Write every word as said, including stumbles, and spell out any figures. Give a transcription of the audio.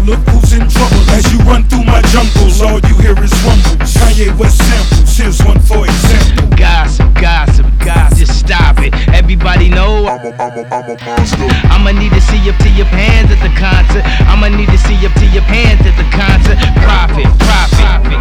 look who's in trouble. As you run through my jungles, all you hear is rumbles. Kanye West samples, here's one for example. Gossip, gossip, gossip, just stop it. Everybody know I'm a, I'm a, I'm a monster. I'ma need to see up to your pants at the concert. I'ma need to see up to your pants at the concert. Profit, profit.